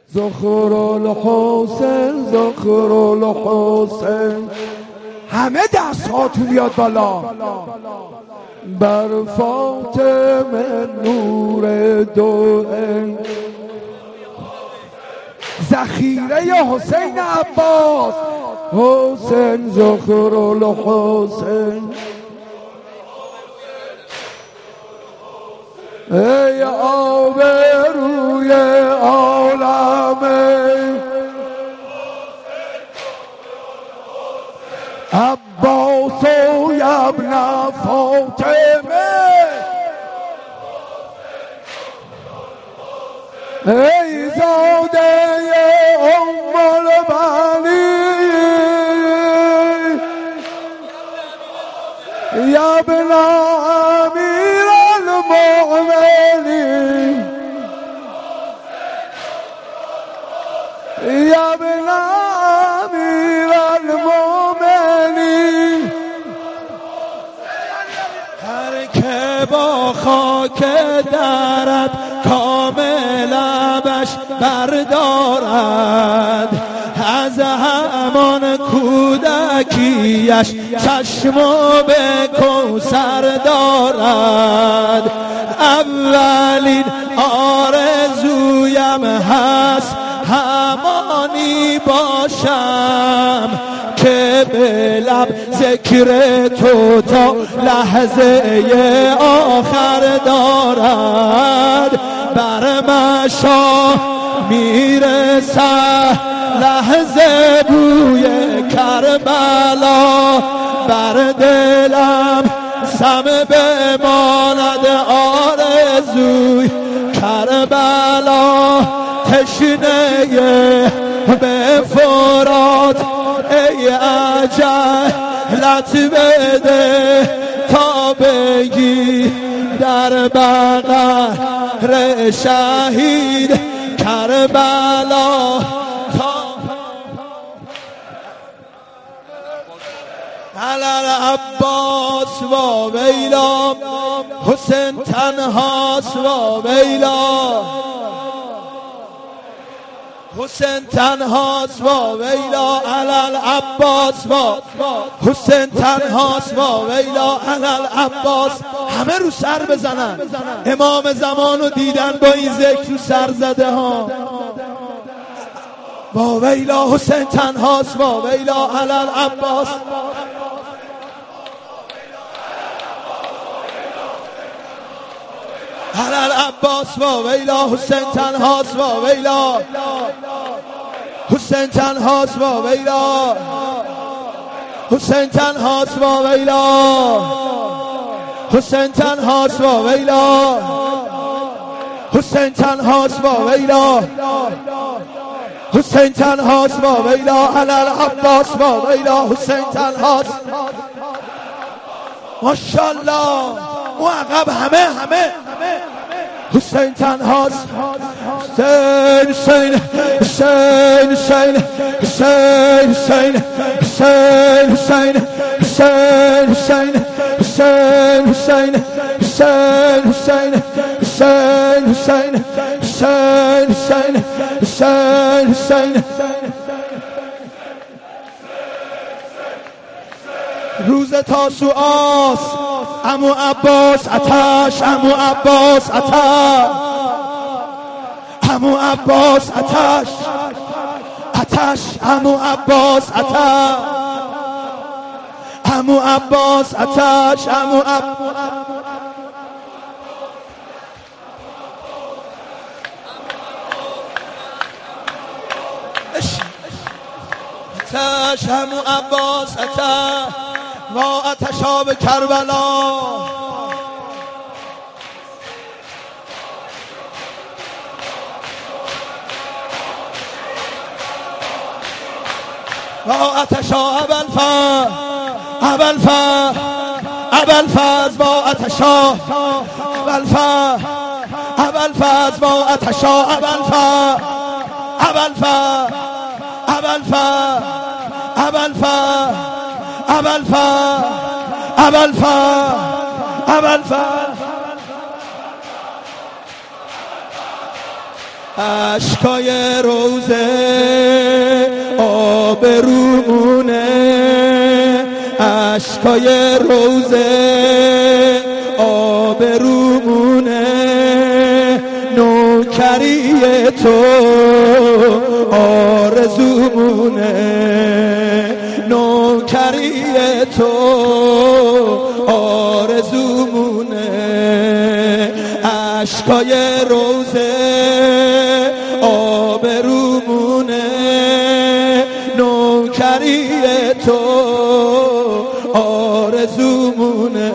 زخر الحسین زخر الحسین. همه دست هاتون بیاد بالا. بر فاطمه نور دوئن، ذخیره حسین عباس، حسین زخر الحسین. ای آبروی عالم عباس و ابن فاطمه، ای زاده ام البنین یا ابن امیر المؤمنین یا ابن امیر المؤمنین. هر که با خاک درد کاملش بردارد، از همان کودکیش چشم به کوثر دارد. اولین آرزویم هست همانی باشم که به لب ذکر تو تا لحظه آخر دارد. بر مشام میرسد لحظه بوی کربلا، بر دلم سم بماند آرزوی کربلا. تشنه به فرات ای عجلت بده تا بگی در بقر شهید کربلا. علل عباس و ویلا، حسین تنهاست و ویلا، حسین تنهاست و ویلا. علل عباس و حسین تنهاست و ویلا، علل عباس. همه رو سر بزنن، امام زمان رو دیدن با این ذکر رو سر زده ها. و ویلا حسین تنهاست و ویلا، علل عباس. علل عباس و ویلا، حسین تنهاست و ویلا، حسین تنهاست و ویلا، حسین تنهاست و ویلا، حسین تنهاست و ویلا، حسین تنهاست و ویلا، حسین تنهاست و ویلا. علل عباس و ویلا، حسین تنهاست. ماشاءالله معقب همه حسین تنهاست. حسین حسین حسین حسین حسین حسین حسین حسین حسین حسین حسین حسین حسین حسین حسین حسین حسین حسین حسین. روز تاسوعاست، عمو عباس آتش، عمو عباس آتش، عمو عباس آتش، آتش عمو عباس آتش، عمو عباس آتش، عمو عباس آتش، عمو عباس آتش و آتشاب کربلا. و آتشا ابوالفضل ابوالفضل ابوالفضل و آتشا ابوالفضل ابوالفضل و آتشا ابوالفضل ابوالفضل ابوالفضل ابوالفضل ابوالفضل ابوالفضل ابوالفضل اشکای روزه آبرومونه، اشکای روزه آبرومونه، نوکری تو آرزومونه، نوکری تو آرزومونه، اشکای روزه آبرومونه، نوکری تو آرزومونه،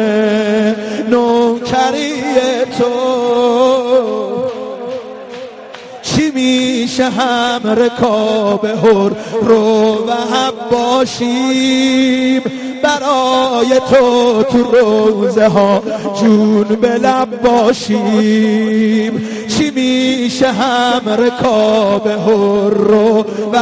نوکری تو. چی میشه هم رکاب هر رو و باشیم، برای تو روزه ها جون به لب باشیم. چی میشه هم رکاب هر رو و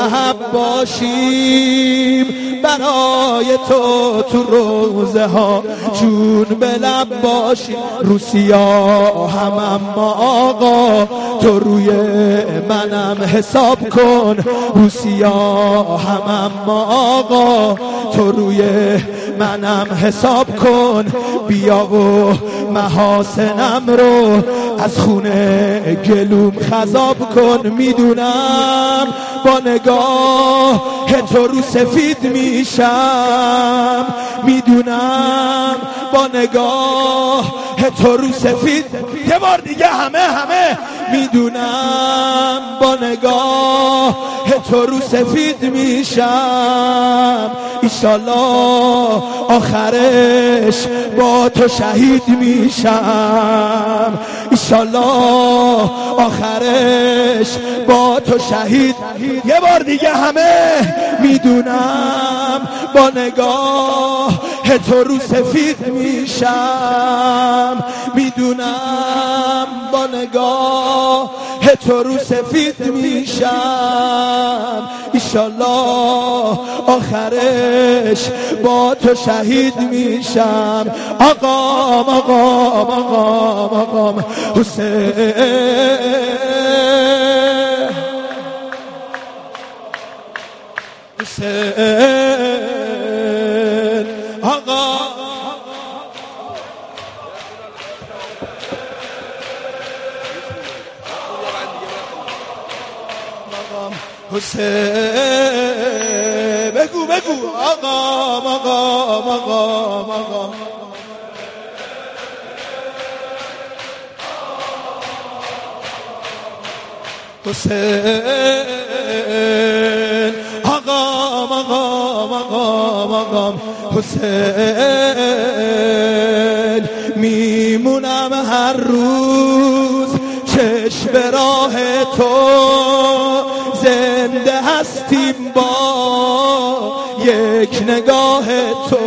باشیم، برای تو روزه ها جون به لب باشیم. رو سیاه هم اما آقا تو روی منم حساب کن، رو سیاه هم اما آقا تو روی منم حساب کن. بیا و محاسنم رو از خونه گلوم خذاب کن. میدونم با نگاه تو رو سفید میشم، میدونم با نگاه تو رو سفید. یه بار دیگه همه میدونم با نگاه تو رو سفید میشم. ایشالله آخرش با تو شهید میشم، ایشالله آخرش با تو شهید. یه بار دیگه همه میدونم با نگاه تو رو سفید میشم، میدونم با نگاه تو رو سفید میشم. ایشالله آخرش با تو شهید میشم. آقام آقام آقام آقام حسین، حسین آقا حسین. بگو آقام آقام آقام آقام حسین آقام آقام آقام آقام حسین. میمونم هر روز چشم راه تو، زنده هستیم با یک نگاه تو.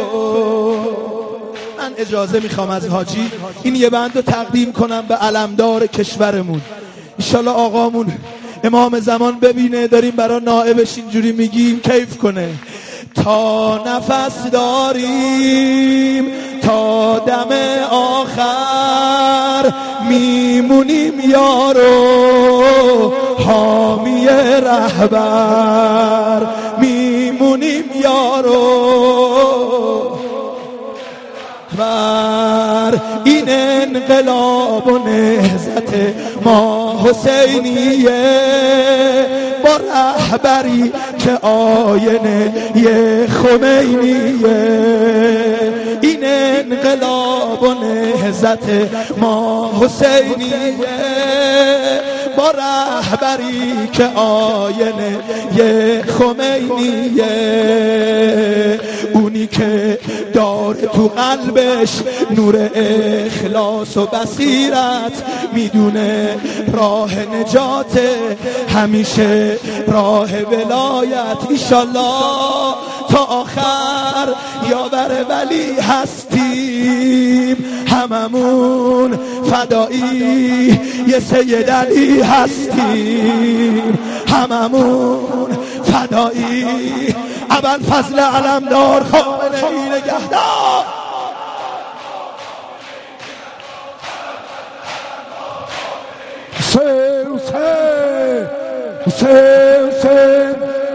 من اجازه میخوام از حاجی این یه بند رو تقدیم کنم به علمدار کشورمون. انشالله آقامون امام زمان ببینه داریم برای نائبش اینجوری میگیم کیف کنه. تا نفس داریم تا دم آخر میمونیم یارو حامی رهبر، میمونیم یارو بر این انقلاب و نهضت ما حسینیه، با رهبری که آینه یه خمینیه. این انقلاب و نهضت ما حسینیه، با رهبری که آینه یه خمینیه. اونی که داره تو قلبش نور اخلاص و بصیرت، میدونه راه نجات همیشه راه ولایت. ایشالله تا آخر یاور ولی هستیم، هممون فدایی یه سید علی هستیم، هممون فدایی ابوالفضل علمدار خامنه‌ای نگهدار. حسین حسین